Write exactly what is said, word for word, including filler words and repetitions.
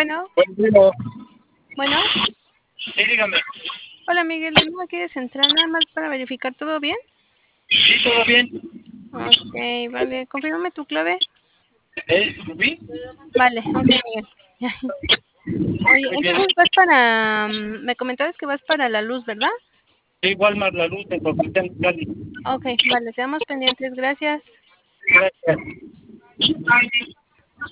Bueno, Bueno, bueno. sí, dígame. Hola Miguel, vengo aquí de Central nada más para verificar todo bien. Sí, todo bien. Ok, vale, confírmame tu clave. ¿Eh, Rubí? Vale, ok Miguel. Oye, Muy bien. entonces vas para, mm, me comentabas que vas para la luz, ¿verdad? Sí, Walmart La Luz en Comitán, Cali. Ok, vale, quedamos pendientes, gracias. Gracias.